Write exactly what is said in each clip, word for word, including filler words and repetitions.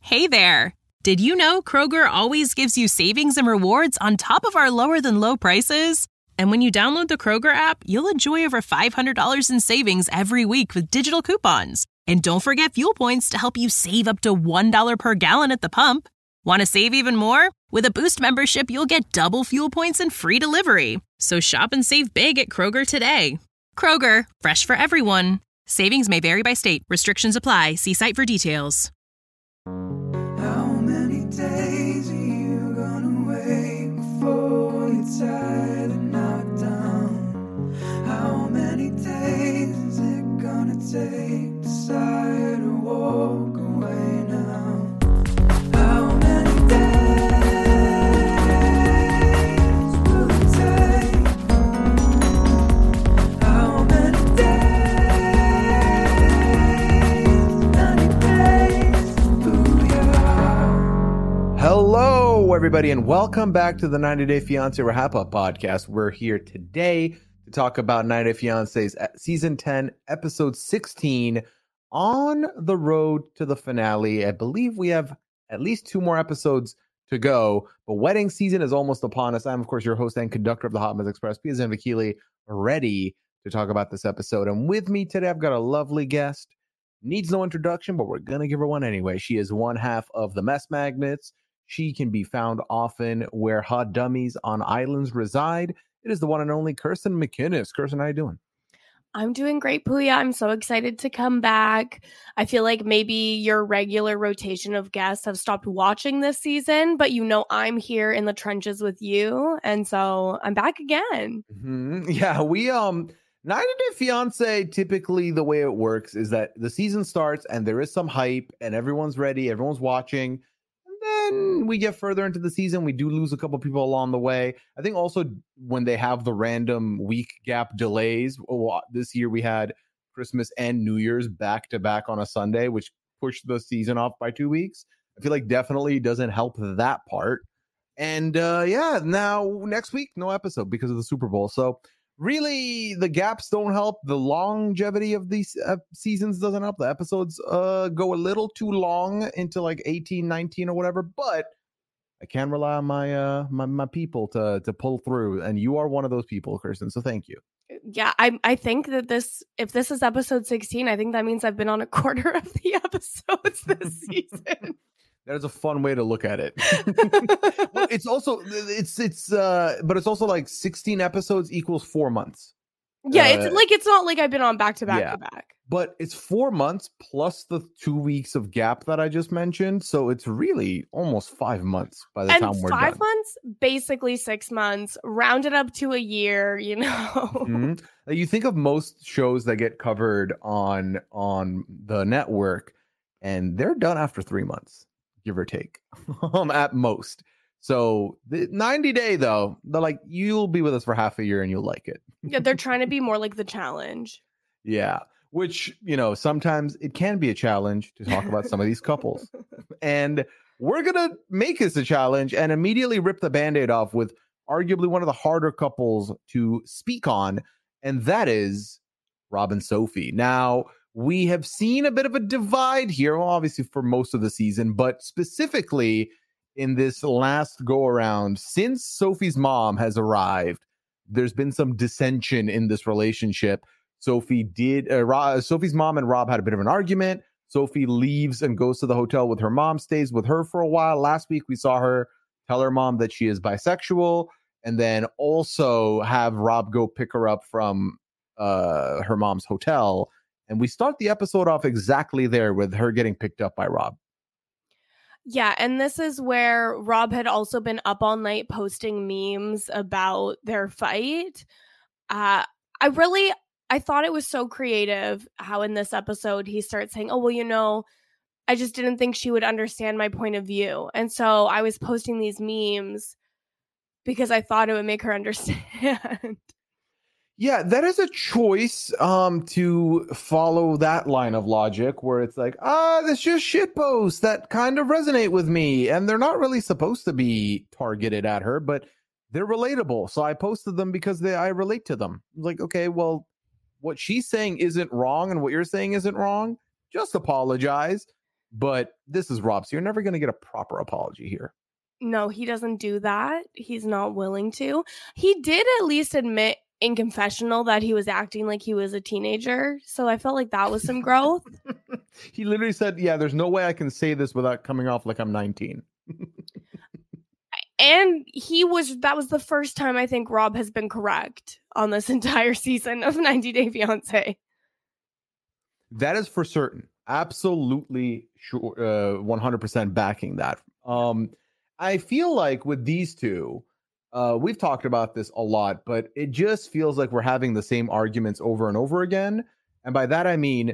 Hey there! Did you know Kroger always gives you savings and rewards on top of our lower-than-low prices? And when you download the Kroger app, you'll enjoy over five hundred dollars in savings every week with digital coupons. And don't forget fuel points to help you save up to one dollar per gallon at the pump. Want to save even more? With a Boost membership, you'll get double fuel points and free delivery. So shop and save big at Kroger today. Kroger, fresh for everyone. Savings may vary by state. Restrictions apply. See site for details. How many days are you gonna wait before you're tired and knocked down? How many days is it gonna take to decide to walk away now? How many days will it take? How many days? ninety days to Booyah. Hello, everybody, and welcome back to the ninety Day Fiancé Wrap-Up Podcast. We're here today to talk about ninety Day Fiancé's Season ten, Episode sixteen, On the Road to the Finale. I believe we have at least two more episodes to go, but wedding season is almost upon us. I'm, of course, your host and conductor of the Hot Mess Express, Pia Zanvakili, ready to talk about this episode. And with me today, I've got a lovely guest. Needs no introduction, but we're going to give her one anyway. She is one half of the Mess Magnets. She can be found often where hot dummies on islands reside. It is the one and only Kirsten McInnes. Kirsten, how you doing? I'm doing great, Pooya. I'm so excited to come back. I feel like maybe your regular rotation of guests have stopped watching this season, but you know I'm here in the trenches with you, and so I'm back again. Mm-hmm. Yeah, we um ninety Day Fiancé, typically the way it works is that the season starts and there is some hype and everyone's ready, everyone's watching. Then we get further into the season, we do lose a couple people along the way. I think also when they have the random week gap delays, this year we had Christmas and New Year's back to back on a Sunday, which pushed the season off by two weeks. I feel like definitely doesn't help that part. And uh, yeah, now next week, no episode because of the Super Bowl. So really, the gaps don't help. The longevity of these uh, seasons doesn't help. The episodes uh, go a little too long into like eighteen, nineteen or whatever. But I can rely on my uh, my, my people to to pull through. And you are one of those people, Kirsten. So thank you. Yeah, I I think that this, if this is episode sixteen, I think that means I've been on a quarter of the episodes this season. That is a fun way to look at it. Well, it's also it's it's uh but it's also like sixteen episodes equals four months. Yeah, Uh, it's like it's not like I've been on back to back yeah. to back. But it's four months plus the two weeks of gap that I just mentioned. So it's really almost five months by the And time we're five done. months, basically six months, rounded up to a year, you know. Mhm. Uh, You think of most shows that get covered on on the network, and they're done after three months, give or take, um, at most. So the ninety day though, they're like, you'll be with us for half a year and you'll like it. Yeah, they're trying to be more like The Challenge. Yeah, which, you know, sometimes it can be a challenge to talk about some of these couples. And we're going to make this a challenge and immediately rip the Band-Aid off with arguably one of the harder couples to speak on, and that is Rob and Sophie. Now, we have seen a bit of a divide here, well, obviously for most of the season, but specifically in this last go-around, since Sophie's mom has arrived, there's been some dissension in this relationship. Sophie did, uh, Rob, Sophie's mom and Rob had a bit of an argument. Sophie leaves and goes to the hotel with her mom, stays with her for a while. Last week, we saw her tell her mom that she is bisexual, and then also have Rob go pick her up from uh, her mom's hotel. And we start the episode off exactly there with her getting picked up by Rob. Yeah, and this is where Rob had also been up all night posting memes about their fight. Uh, I really, I thought it was so creative how in this episode he starts saying, oh, well, you know, I just didn't think she would understand my point of view. And so I was posting these memes because I thought it would make her understand. Yeah, that is a choice um, to follow that line of logic where it's like, ah, that's just shit posts that kind of resonate with me. And they're not really supposed to be targeted at her, but they're relatable. So I posted them because they I relate to them. Like, okay, well, what she's saying isn't wrong and what you're saying isn't wrong. Just apologize. But this is Rob, so you're never going to get a proper apology here. No, he doesn't do that. He's not willing to. He did at least admit in confessional that he was acting like he was a teenager. So I felt like that was some growth. He literally said, yeah, there's no way I can say this without coming off like I'm nineteen. And he was, that was the first time I think Rob has been correct on this entire season of ninety Day Fiancé. That is for certain. Absolutely sure. Uh, one hundred percent backing that. Um, I feel like with these two, uh, we've talked about this a lot, but it just feels like we're having the same arguments over and over again. And by that, I mean,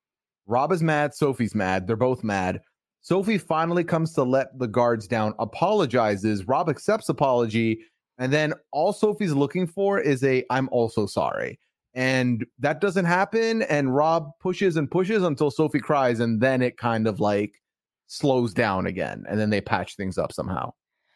Rob is mad. Sophie's mad. They're both mad. Sophie finally comes to let the guards down, apologizes. Rob accepts apology. And then all Sophie's looking for is a, I'm also sorry. And that doesn't happen. And Rob pushes and pushes until Sophie cries. And then it kind of like slows down again. And then they patch things up somehow.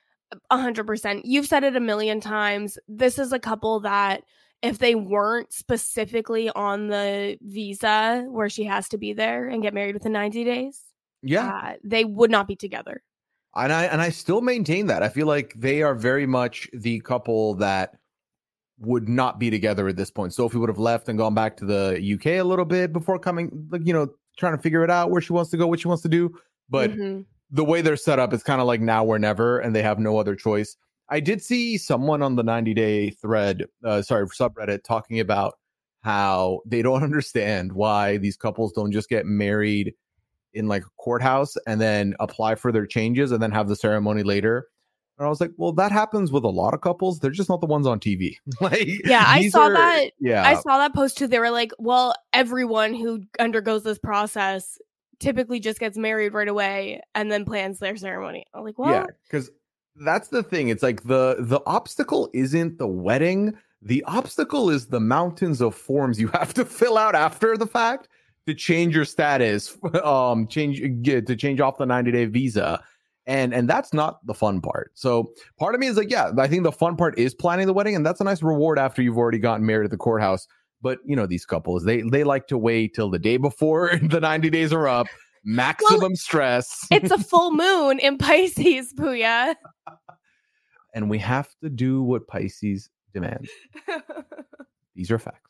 A hundred percent. You've said it a million times. This is a couple that if they weren't specifically on the visa where she has to be there and get married within ninety days, yeah, uh, they would not be together. And I and I still maintain that. I feel like they are very much the couple that would not be together at this point. Sophie would have left and gone back to the U K a little bit before coming, like, you know, trying to figure it out where she wants to go, what she wants to do. But mm-hmm. the way they're set up is kind of like now or never, and they have no other choice. I did see someone on the ninety day thread, uh, sorry, subreddit, talking about how they don't understand why these couples don't just get married in like a courthouse and then apply for their changes and then have the ceremony later. And I was like, well, that happens with a lot of couples. They're just not the ones on T V. Like, yeah, I saw are, that. Yeah, I saw that post too. They were like, well, everyone who undergoes this process typically just gets married right away and then plans their ceremony. I'm like, what? Yeah, because that's the thing. It's like the the obstacle isn't the wedding. The obstacle is the mountains of forms you have to fill out after the fact to change your status, um, change get, to change off the ninety day visa. And and that's not the fun part. So part of me is like, yeah, I think the fun part is planning the wedding. And that's a nice reward after you've already gotten married at the courthouse. But, you know, these couples, they they like to wait till the day before the ninety days are up. Maximum well, stress. It's a full moon in Pisces, Puya. And we have to do what Pisces demands. These are facts.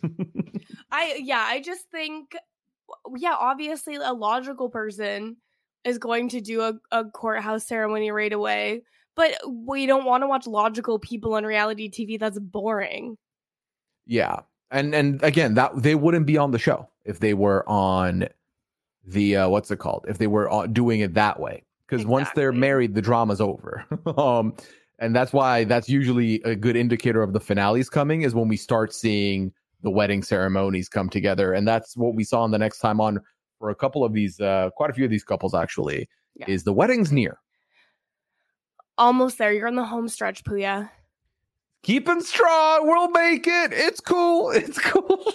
I yeah, I just think, yeah, obviously a logical person is going to do a, a courthouse ceremony right away, but we don't want to watch logical people on reality T V. That's boring. Yeah, and and again, that they wouldn't be on the show if they were on the uh, what's it called? If they were uh, doing it that way, because exactly. Once they're married, the drama's over. um, and that's why that's usually a good indicator of the finales coming is when we start seeing the wedding ceremonies come together, and that's what we saw in the next time on. For a couple of these, uh, quite a few of these couples, actually, yeah. is the wedding's near. Almost there. You're on the home stretch, Puya. Keeping strong. We'll make it. It's cool. It's cool.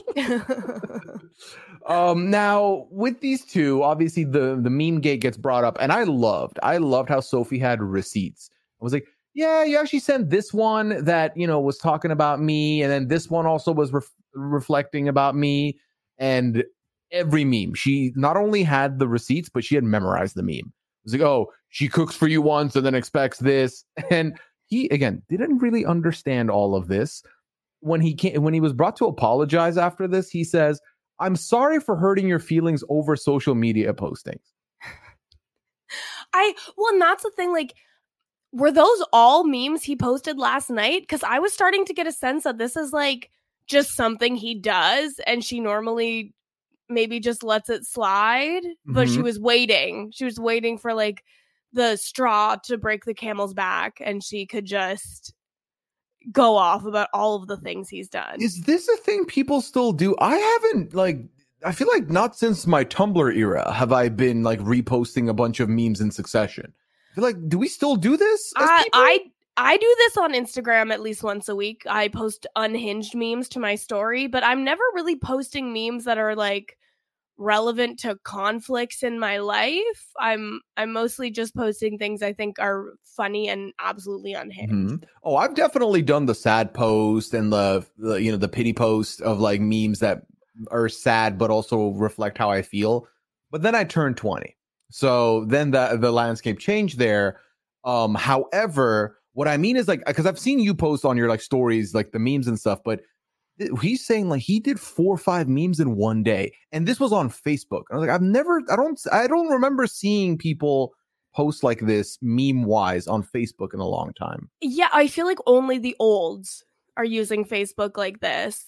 um, now, with these two, obviously, the, the meme gate gets brought up. And I loved, I loved how Sophie had receipts. I was like, yeah, you actually sent this one that, you know, was talking about me. And then this one also was ref- reflecting about me. And every meme, she not only had the receipts, but she had memorized the meme. It was like, oh, she cooks for you once and then expects this. And he, again, didn't really understand all of this. When he came, when he was brought to apologize after this, he says, I'm sorry for hurting your feelings over social media postings. I, well, and that's the thing, like, were those all memes he posted last night? Because I was starting to get a sense that this is like just something he does and she normally maybe just lets it slide, but mm-hmm. she was waiting. She was waiting for like the straw to break the camel's back and she could just go off about all of the things he's done. Is this a thing people still do? I haven't, like, I feel like not since my Tumblr era have I been like reposting a bunch of memes in succession. I feel like, do we still do this? Uh, I I do this on Instagram at least once a week. I post unhinged memes to my story, but I'm never really posting memes that are like relevant to conflicts in my life. I'm I'm mostly just posting things I think are funny and absolutely unhinged. Mm-hmm. Oh, I've definitely done the sad post and the, the you know the pity post of like memes that are sad but also reflect how I feel. But then I turned twenty. So then the the landscape changed there. Um, however, what I mean is like, because I've seen you post on your like stories, like the memes and stuff, but he's saying like he did four or five memes in one day, and this was on Facebook. I was like, I've never, I don't, I don't remember seeing people post like this meme wise on Facebook in a long time. Yeah, I feel like only the olds are using Facebook like this.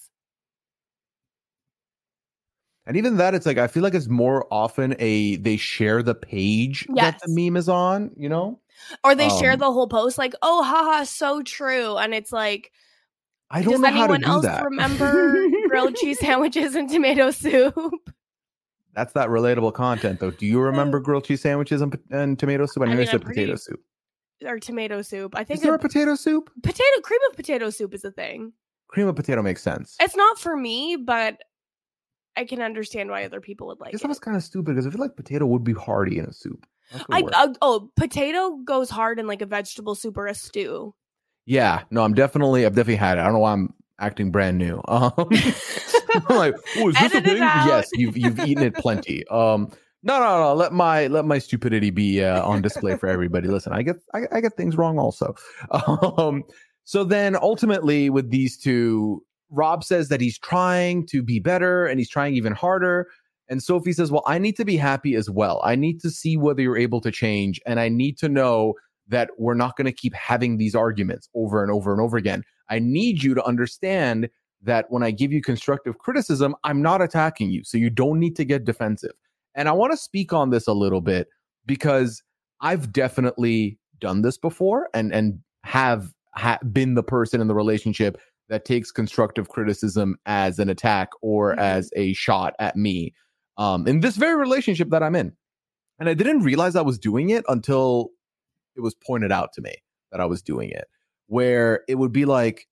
And even that, it's like, I feel like it's more often a, they share the page yes. that the meme is on, you know? Or they um, share the whole post like, oh, haha, so true. And it's like, I don't does know how to anyone do else that. remember grilled cheese sandwiches and tomato soup? That's that relatable content, though. Do you remember grilled cheese sandwiches and, and tomato soup? I know I mean, it's a pretty, potato soup. Or tomato soup. I think is there a, a potato soup? Potato cream of potato soup is a thing. Cream of potato makes sense. It's not for me, but I can understand why other people would like I guess it. That was kind of stupid because I feel like potato would be hearty in a soup. I uh, oh, potato goes hard in like a vegetable soup or a stew. Yeah, no, I'm definitely, I've definitely had it. I don't know why I'm acting brand new. Um, I'm like, oh, is this a thing? Yes, you've you've eaten it plenty. Um, no, no, no. Let my let my stupidity be uh, on display for everybody. Listen, I get I, I get things wrong also. Um, so then ultimately with these two, Rob says that he's trying to be better and he's trying even harder. And Sophie says, well, I need to be happy as well. I need to see whether you're able to change. And I need to know that we're not going to keep having these arguments over and over and over again. I need you to understand that when I give you constructive criticism, I'm not attacking you. So you don't need to get defensive. And I want to speak on this a little bit because I've definitely done this before and, and have ha- been the person in the relationship that takes constructive criticism as an attack or mm-hmm. as a shot at me. Um, in this very relationship that I'm in. And I didn't realize I was doing it until it was pointed out to me that I was doing it, where it would be like,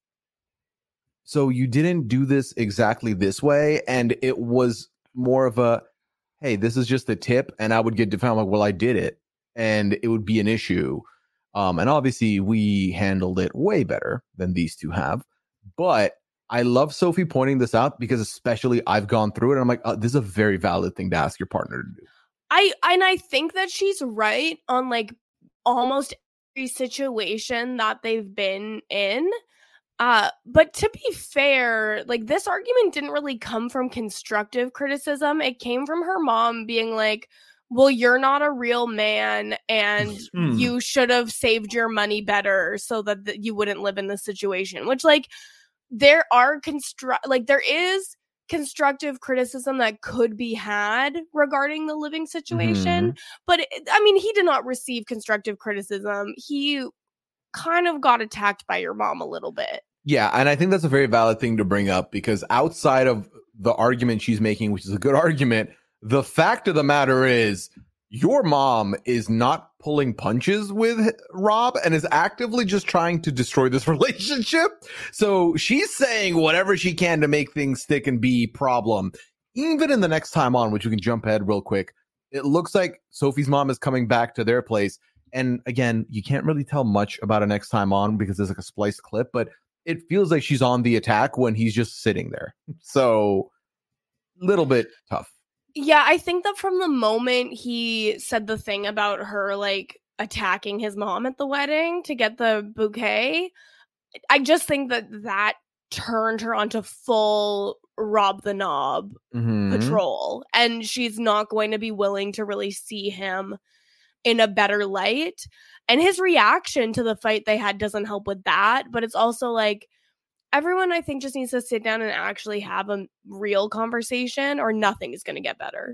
so you didn't do this exactly this way. And it was more of a, hey, this is just a tip. And I would get defended like, well, I did it. And it would be an issue. Um, and obviously we handled it way better than these two have. But I love Sophie pointing this out because especially I've gone through it. And I'm like, oh, this is a very valid thing to ask your partner to do. I and I think that she's right on like almost every situation that they've been in. Uh, but to be fair, like this argument didn't really come from constructive criticism. It came from her mom being like, well, you're not a real man and mm. you should have saved your money better so that th- you wouldn't live in this situation, which like, there are construct like there is constructive criticism that could be had regarding the living situation. Mm-hmm. But it, I mean, he did not receive constructive criticism. He kind of got attacked by your mom a little bit. Yeah. And I think that's a very valid thing to bring up because outside of the argument she's making, which is a good argument, the fact of the matter is your mom is not pulling punches with Rob and is actively just trying to destroy this relationship. So she's saying whatever she can to make things stick and be problem. Even in the next time on, which we can jump ahead real quick, it looks like Sophie's mom is coming back to their place. And again, you can't really tell much about a next time on because there's like a spliced clip, but it feels like she's on the attack when he's just sitting there. So little bit tough. Yeah, I think that from the moment he said the thing about her, like, attacking his mom at the wedding to get the bouquet, I just think that that turned her onto full Rob the Knob mm-hmm. patrol. And she's not going to be willing to really see him in a better light. And his reaction to the fight they had doesn't help with that. But it's also like, everyone, I think, just needs to sit down and actually have a real conversation or nothing is going to get better.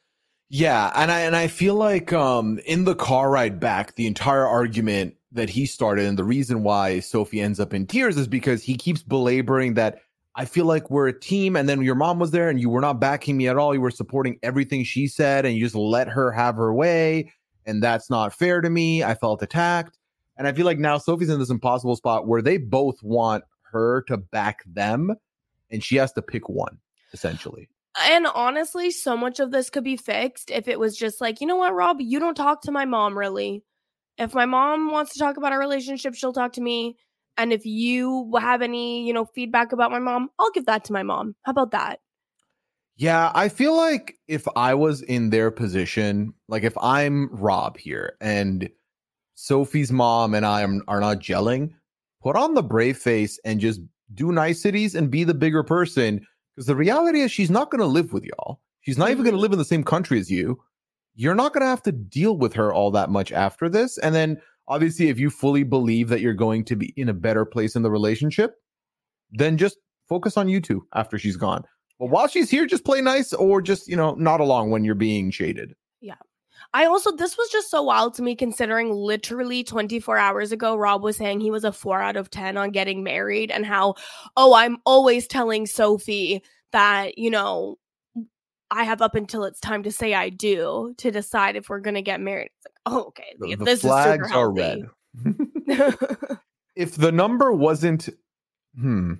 Yeah, and I and I feel like um, in the car ride back, the entire argument that he started and the reason why Sophie ends up in tears is because he keeps belaboring that I feel like we're a team and then your mom was there and you were not backing me at all. You were supporting everything she said and you just let her have her way. And that's not fair to me. I felt attacked. And I feel like now Sophie's in this impossible spot where they both want her to back them and she has to pick one essentially. And honestly, so much of this could be fixed if it was just like, you know what, Rob, you don't talk to my mom really. If my mom wants to talk about our relationship, she'll talk to me. And if you have any, you know, feedback about my mom, I'll give that to my mom. How about that? Yeah, I feel like if I was in their position, like if I'm Rob here and Sophie's mom and I am, are not gelling, put on the brave face and just do niceties and be the bigger person. Because the reality is she's not going to live with y'all. She's not mm-hmm. even going to live in the same country as you. You're not going to have to deal with her all that much after this. And then obviously, if you fully believe that you're going to be in a better place in the relationship, then just focus on you two after she's gone. But while she's here, just play nice or just, you know, nod along when you're being shaded. Yeah. I also, this was just so wild to me considering literally twenty-four hours ago, Rob was saying he was a four out of ten on getting married and how, oh, I'm always telling Sophie that, you know, I have up until it's time to say I do to decide if we're going to get married. It's like, oh, okay. The, the this flags is super are red. If the number wasn't, hmm,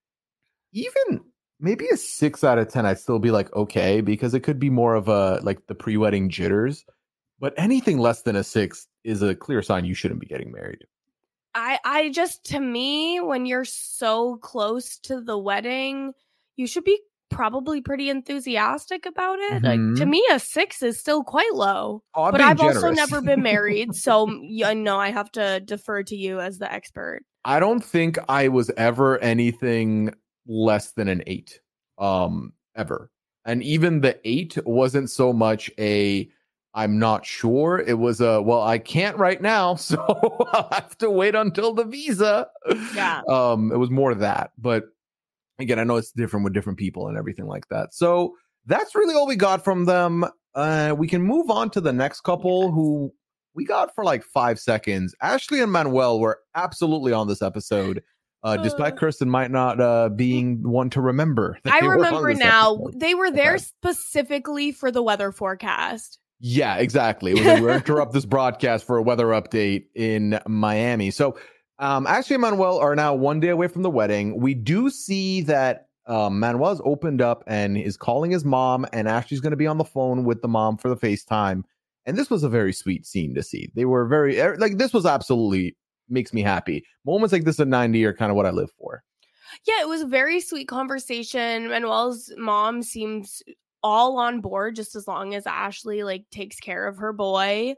even maybe a six out of ten, I'd still be like, okay, because it could be more of a, like the pre-wedding jitters. But anything less than a six is a clear sign you shouldn't be getting married. I, I just, to me, when you're so close to the wedding, you should be probably pretty enthusiastic about it. Mm-hmm. Like, to me, a six is still quite low. Oh, but I've generous. also never been married, so I know I have to defer to you as the expert. I don't think I was ever anything less than an eight, um, ever. And even the eight wasn't so much a I'm not sure. It was a, well, I can't right now, so I'll have to wait until the visa. Yeah. Um, it was more that. But again, I know it's different with different people and everything like that. So that's really all we got from them. Uh, we can move on to the next couple yes. who we got for like five seconds. Ashley and Manuel were absolutely on this episode. Uh, despite uh, Kirsten might not uh, being one to remember. I remember now. Episode. They were there okay. specifically for the weather forecast. Yeah, exactly. It was like, we're interrupt this broadcast for a weather update in Miami. So um, Ashley and Manuel are now one day away from the wedding. We do see that um, Manuel's opened up and is calling his mom, and Ashley's going to be on the phone with the mom for the FaceTime. And this was a very sweet scene to see. They were very, like, this was absolutely makes me happy. Moments like this at ninety are kind of what I live for. Yeah, it was a very sweet conversation. Manuel's mom seems all on board just as long as Ashley like takes care of her boy,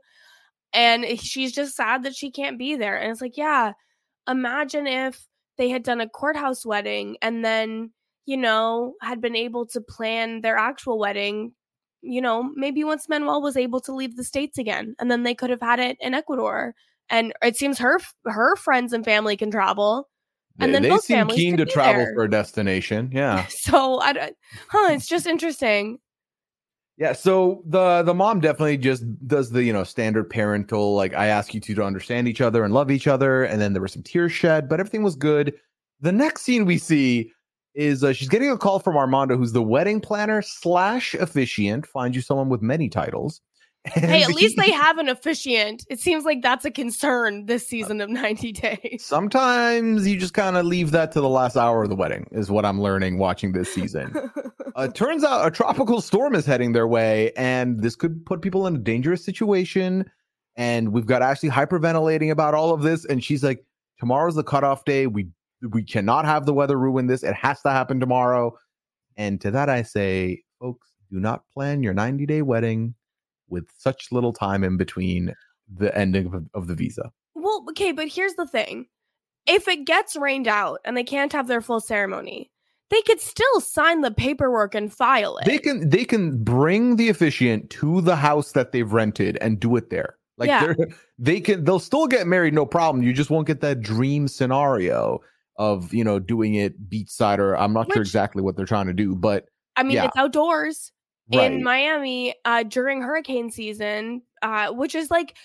and she's just sad that she can't be there. And it's like, yeah, imagine if they had done a courthouse wedding and then, you know, had been able to plan their actual wedding, you know, maybe once Manuel was able to leave the States again, and then they could have had it in Ecuador. And it seems her her friends and family can travel. And yeah, then they both seem families keen to be travel there. for a destination. Yeah. So I don't, huh, it's just interesting. Yeah, so the the mom definitely just does the, you know, standard parental, like, I ask you two to understand each other and love each other. And then there were some tears shed, but everything was good. The next scene we see is uh, she's getting a call from Armando, who's the wedding planner slash officiant. Find you someone with many titles. And hey, at he, least they have an officiant. It seems like that's a concern this season of ninety days. Sometimes you just kind of leave that to the last hour of the wedding, is what I'm learning watching this season. uh, turns out a tropical storm is heading their way, and this could put people in a dangerous situation. And we've got Ashley hyperventilating about all of this, and she's like, tomorrow's the cutoff day. We we cannot have the weather ruin this. It has to happen tomorrow. And to that I say, folks, do not plan your ninety-day wedding with such little time in between the ending of, of the visa. Well, okay, but here's the thing. If it gets rained out and they can't have their full ceremony, they could still sign the paperwork and file it. They can they can bring the officiant to the house that they've rented and do it there. Like yeah. they're they can they'll still get married, no problem. You just won't get that dream scenario of, you know, doing it beachside, or I'm not Which, sure exactly what they're trying to do, but I mean, yeah. it's outdoors. Right. In Miami uh, during hurricane season, uh, which is like,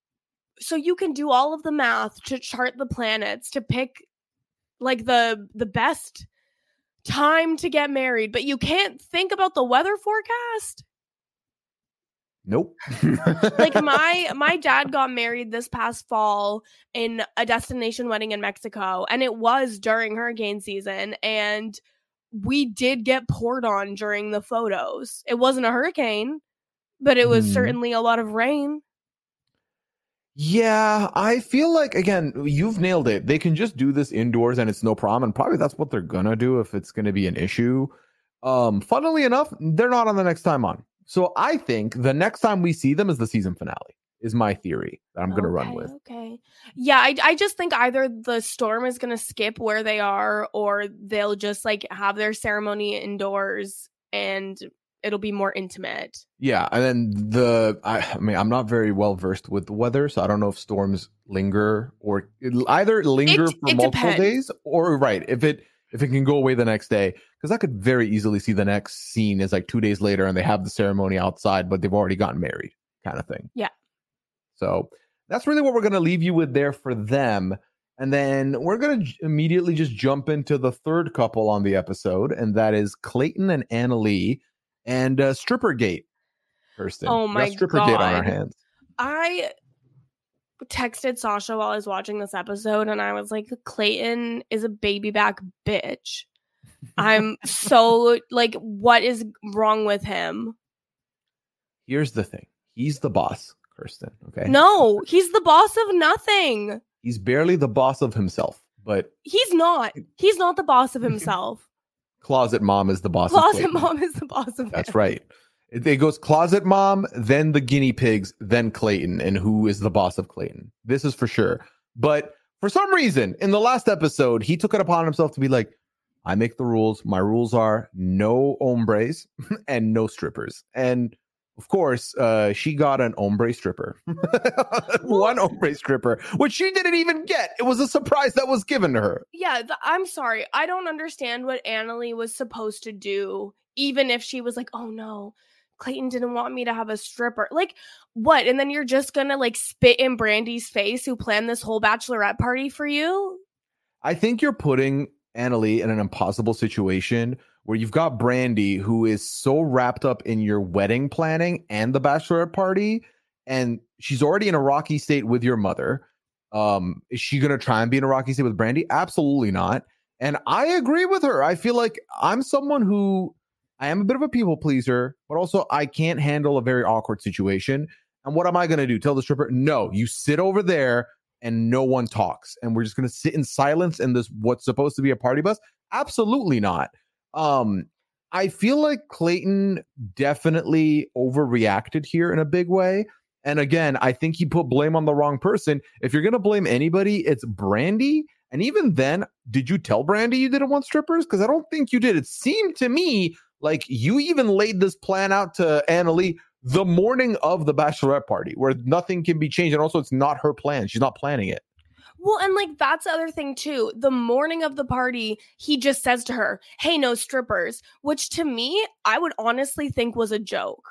so you can do all of the math to chart the planets to pick like the the best time to get married, but you can't think about the weather forecast. Nope. Like my my dad got married this past fall in a destination wedding in Mexico, and it was during hurricane season, and we did get poured on during the photos. It wasn't a hurricane, but it was mm. certainly a lot of rain. Yeah, I feel like, again, you've nailed it. They can just do this indoors and it's no problem. And probably that's what they're going to do if it's going to be an issue. Um, funnily enough, they're not on the next time on. So I think the next time we see them is the season finale, is my theory that I'm going to okay, run with. Okay. Yeah, I, I just think either the storm is going to skip where they are, or they'll just like have their ceremony indoors and it'll be more intimate. Yeah, and then the I, I mean I'm not very well versed with the weather, so I don't know if storms linger or either linger It- for it multiple depends. days or right if it if it can go away the next day, because I could very easily see the next scene is like two days later and they have the ceremony outside, but they've already gotten married, kind of thing. Yeah. So that's really what we're going to leave you with there for them. And then we're going to immediately just jump into the third couple on the episode, and that is Clayton and Annalee and uh, Strippergate. Kirsten, Oh we got my Strippergate on our God. hands. I texted Sasha while I was watching this episode and I was like, Clayton is a baby back bitch. I'm so like, what is wrong with him? Here's the thing. He's the boss, Kirsten. Okay. No, he's the boss of nothing. He's barely the boss of himself, but He's not. He's not the boss of himself. Closet Mom is the boss of Closet Clayton. Mom is the boss of That's him. right. It, it goes Closet Mom, then the guinea pigs, then Clayton, and who is the boss of Clayton? This is for sure. But for some reason, in the last episode, he took it upon himself to be like, I make the rules. My rules are no hombres and no strippers. And of course, uh, she got an hombre stripper. One hombre stripper, which she didn't even get. It was a surprise that was given to her. Yeah, the, I'm sorry. I don't understand what Annalee was supposed to do, even if she was like, oh no, Clayton didn't want me to have a stripper. Like, what? And then you're just gonna like spit in Brandy's face, who planned this whole bachelorette party for you? I think you're putting Annalee in an impossible situation where you've got Brandy, who is so wrapped up in your wedding planning and the bachelorette party, and she's already in a rocky state with your mother. Um, is she going to try and be in a rocky state with Brandy? Absolutely not. And I agree with her. I feel like I'm someone who I am a bit of a people pleaser, but also I can't handle a very awkward situation. And what am I going to do? Tell the stripper, no, you sit over there and no one talks. And we're just going to sit in silence in this, what's supposed to be a party bus? Absolutely not. Um, I feel like Clayton definitely overreacted here in a big way. And again, I think he put blame on the wrong person. If you're going to blame anybody, it's Brandy. And even then, did you tell Brandy you didn't want strippers? Because I don't think you did. It seemed to me like you even laid this plan out to Annalee the morning of the bachelorette party, where nothing can be changed. And also, it's not her plan. She's not planning it. Well, and like that's the other thing too. The morning of the party, he just says to her, hey, no strippers, which to me, I would honestly think was a joke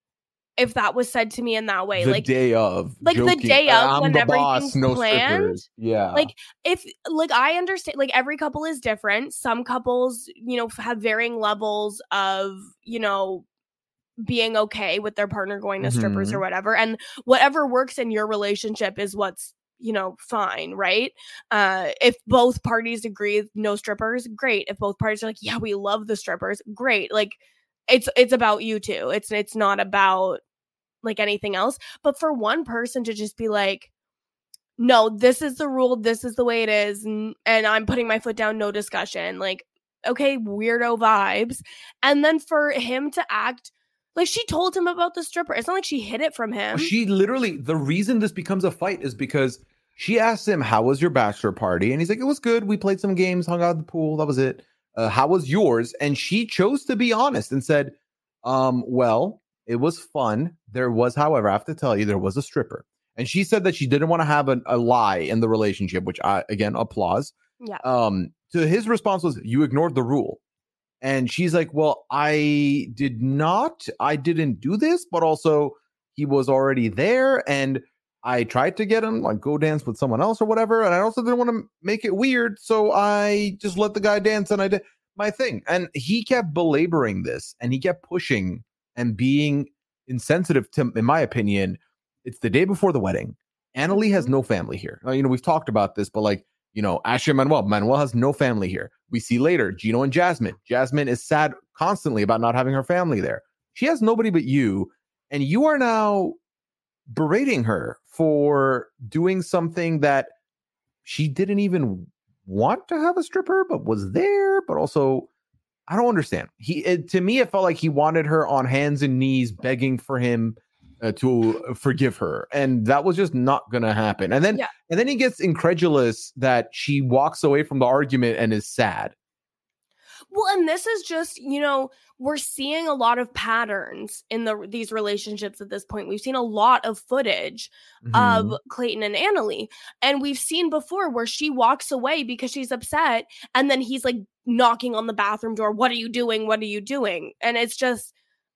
if that was said to me in that way. The like day of. like joking, the day of I'm when the everything's boss, no planned. strippers. Yeah. Like if like I understand, like every couple is different. Some couples, you know, have varying levels of, you know, being okay with their partner going to strippers Mhm. or whatever. And whatever works in your relationship is what's, you know, fine, right? Uh, if both parties agree no strippers, great. If both parties are like, yeah, we love the strippers, great. Like it's it's about you two. It's it's not about like anything else. But for one person to just be like, no, this is the rule, this is the way it is, and, and I'm putting my foot down, no discussion. Like, okay, weirdo vibes. And then for him to act like she told him about the stripper. It's not like she hid it from him. She literally, the reason this becomes a fight is because she asked him, how was your bachelor party? And he's like, it was good. We played some games, hung out at the pool. That was it. Uh, how was yours? And she chose to be honest and said, um, well, it was fun. There was, however, I have to tell you, there was a stripper. And she said that she didn't want to have a, a lie in the relationship, which I, again, applause. Yeah. Um, to his response was, you ignored the rule. And she's like, well, I did not. I didn't do this, but also he was already there. And I tried to get him like go dance with someone else or whatever. And I also didn't want to make it weird. So I just let the guy dance and I did my thing. And he kept belaboring this and he kept pushing and being insensitive to, in my opinion, it's the day before the wedding. Annalee has no family here. Now, you know, we've talked about this, but like, you know, Ashley and Manuel. Manuel has no family here. We see later Gino and Jasmine. Jasmine is sad constantly about not having her family there. She has nobody but you. And you are now berating her for doing something that she didn't even want to have a stripper, but was there, but also I don't understand. He it, to me, it felt like he wanted her on hands and knees, begging for him uh, to forgive her, and that was just not gonna happen. And then, Yeah. and then he gets incredulous that she walks away from the argument and is sad. Well, and this is just, you know, we're seeing a lot of patterns in the these relationships at this point. We've seen a lot of footage Mhm. of Clayton and Annalie. And we've seen before where she walks away because she's upset. And then he's like knocking on the bathroom door. What are you doing? What are you doing? And it's just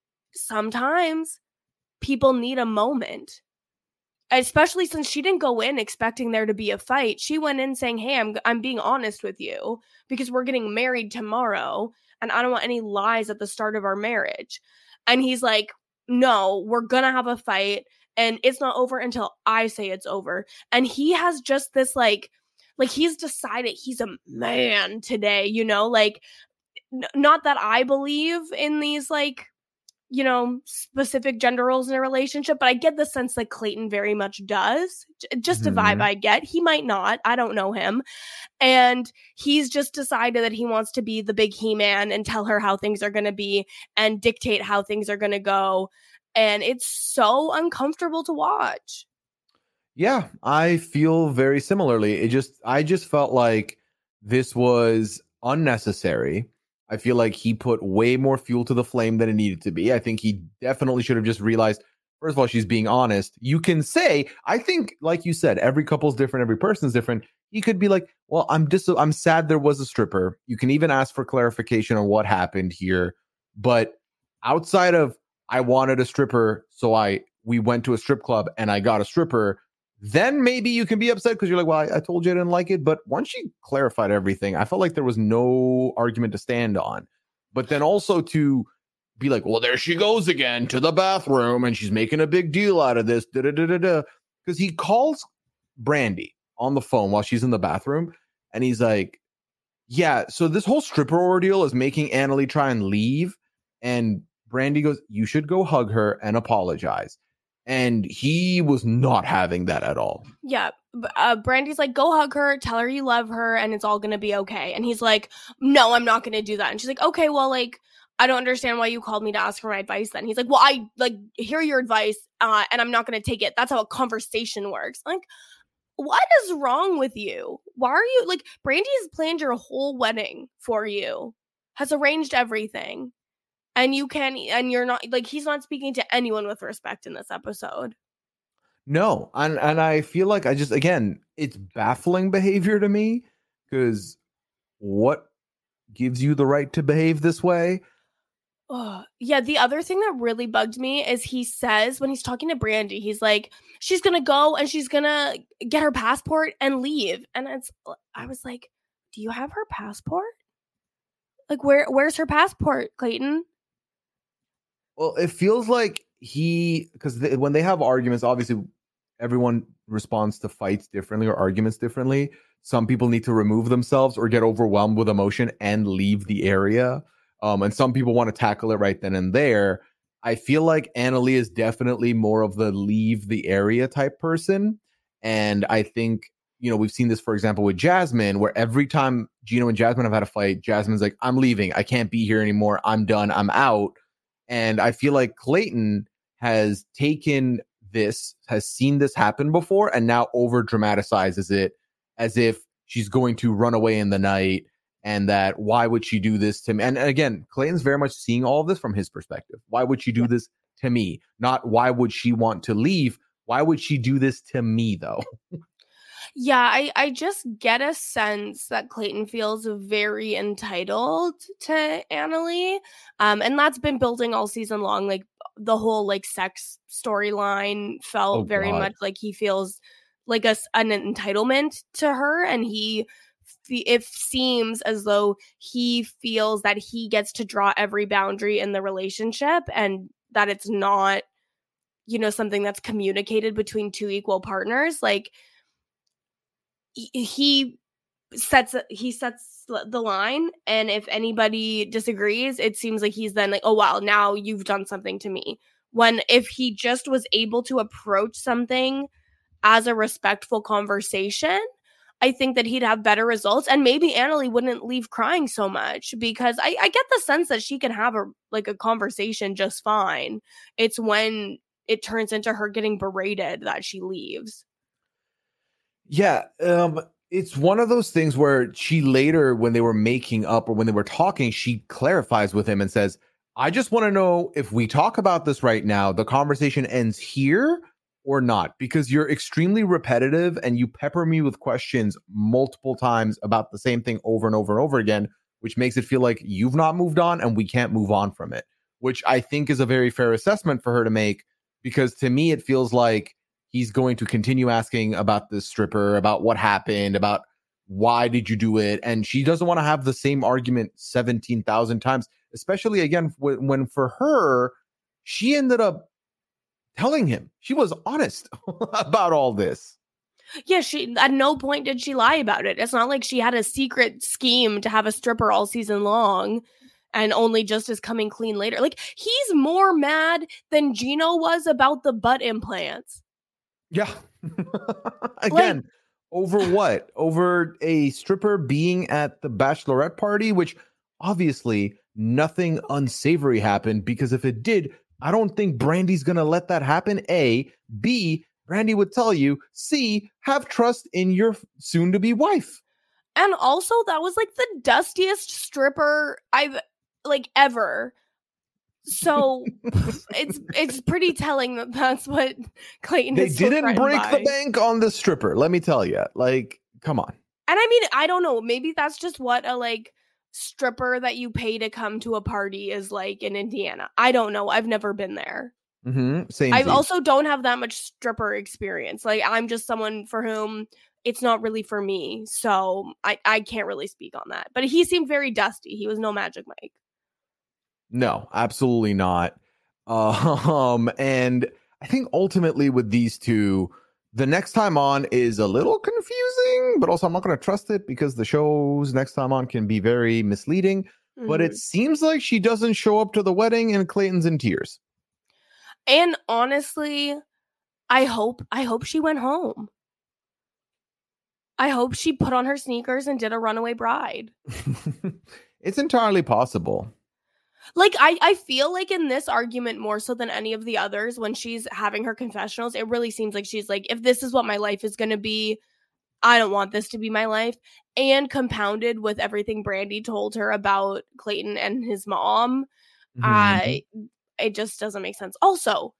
sometimes people need a moment. Especially since she didn't go in expecting there to be a fight. She went in saying, hey, I'm I'm being honest with you because we're getting married tomorrow and I don't want any lies at the start of our marriage. And he's like, no, we're going to have a fight and it's not over until I say it's over. And he has just this like, like he's decided he's a man today, you know, like n- not that I believe in these like, you know, specific gender roles in a relationship, but I get the sense that Clayton very much does. J- Just a vibe Mhm. I get. He might not. I don't know him. And he's just decided that he wants to be the big he-man and tell her how things are going to be and dictate how things are going to go. And it's so uncomfortable to watch. Yeah, I feel very similarly. It just, I just felt like this was unnecessary. I feel like he put way more fuel to the flame than it needed to be. I think he definitely should have just realized, first of all, she's being honest. You can say, I think, like you said, every couple's different, every person's different. He could be like, well, I'm dis- I'm sad there was a stripper. You can even ask for clarification on what happened here. But outside of, I wanted a stripper, so I we went to a strip club and I got a stripper, then maybe you can be upset because you're like, well, I, I told you I didn't like it. But once she clarified everything, I felt like there was no argument to stand on. But then also to be like, well, there she goes again to the bathroom and she's making a big deal out of this. Because he calls Brandy on the phone while she's in the bathroom. And he's like, yeah, so this whole stripper ordeal is making Annalie try and leave. And Brandy goes, you should go hug her and apologize. And he was not having that at all. Yeah. Uh, Brandy's like, go hug her, tell her you love her, and it's all going to be okay. And he's like, no, I'm not going to do that. And she's like, okay, well, like, I don't understand why you called me to ask for my advice then. He's like, well, I, like, hear your advice, uh, and I'm not going to take it. That's how a conversation works. Like, what is wrong with you? Why are you, like, Brandy has planned your whole wedding for you, has arranged everything. And you can, and you're not, like, he's not speaking to anyone with respect in this episode. No, and and I feel like I just, again, it's baffling behavior to me because what gives you the right to behave this way? Oh, yeah, the other thing that really bugged me is he says when he's talking to Brandy, he's like, she's gonna go and she's gonna get her passport and leave. And it's, I was like, do you have her passport? Like, where where's her passport, Clayton? Well, it feels like he, because th- when they have arguments, obviously everyone responds to fights differently or arguments differently. Some people need to remove themselves or get overwhelmed with emotion and leave the area. Um, and some people want to tackle it right then and there. I feel like Annalie is definitely more of the leave the area type person. And I think, you know, we've seen this, for example, with Jasmine, where every time Gino and Jasmine have had a fight, Jasmine's like, I'm leaving. I can't be here anymore. I'm done. I'm out. And I feel like Clayton has taken this, has seen this happen before, and now over dramatizes it as if she's going to run away in the night, and that why would she do this to me? And again, Clayton's very much seeing all of this from his perspective. Why would she do this to me? Not why would she want to leave? Why would she do this to me, though? Yeah, I, I just get a sense that Clayton feels very entitled to Annalie. Um, and that's been building all season long. Like the whole like sex storyline felt Oh, very God. much like he feels like a, an entitlement to her. And he, it seems as though he feels that he gets to draw every boundary in the relationship and that it's not, you know, something that's communicated between two equal partners. Like, he sets he sets the line, and if anybody disagrees, it seems like he's then like, oh wow, now you've done something to me. When if he just was able to approach something as a respectful conversation, I think that he'd have better results, and maybe Annalie wouldn't leave crying so much, because I, I get the sense that she can have a like a conversation just fine. It's when it turns into her getting berated that she leaves. Yeah, um, it's one of those things where she later, when they were making up or when they were talking, she clarifies with him and says, I just want to know if we talk about this right now, the conversation ends here or not, because you're extremely repetitive and you pepper me with questions multiple times about the same thing over and over and over again, which makes it feel like you've not moved on and we can't move on from it, which I think is a very fair assessment for her to make, because to me, it feels like he's going to continue asking about this stripper, about what happened, about why did you do it? And she doesn't want to have the same argument seventeen thousand times, especially again, when, when for her, she ended up telling him. She was honest about all this. Yeah, she at no point did she lie about it. It's not like she had a secret scheme to have a stripper all season long and only just is coming clean later. Like, he's more mad than Gino was about the butt implants. Yeah. Again, like, over what? Over a stripper being at the bachelorette party, which obviously nothing unsavory happened, because if it did, I don't think Brandy's going to let that happen. A. B. Brandy would tell you. C. Have trust in your soon-to-be wife. And also, that was like the dustiest stripper I've like ever. So it's it's pretty telling that that's what Clayton They is so didn't break by. the bank on the stripper. Let me tell you. Like, come on. And I mean, I don't know. Maybe that's just what a like stripper that you pay to come to a party is like in Indiana. I don't know. I've never been there. Mm-hmm. Same. I also don't have that much stripper experience. Like, I'm just someone for whom it's not really for me. So I, I can't really speak on that. But he seemed very dusty. He was no Magic Mike. No, absolutely not. Um, and I think ultimately with these two, the next time on is a little confusing, but also I'm not going to trust it because the shows next time on can be very misleading. Mm-hmm. But it seems like she doesn't show up to the wedding and Clayton's in tears. And honestly, I hope I hope she went home. I hope she put on her sneakers and did a runaway bride. It's entirely possible. Like, I, I feel like in this argument more so than any of the others, when she's having her confessionals, it really seems like she's like, if this is what my life is going to be, I don't want this to be my life. And compounded with everything Brandy told her about Clayton and his mom, mm-hmm. I, it just doesn't make sense. Also,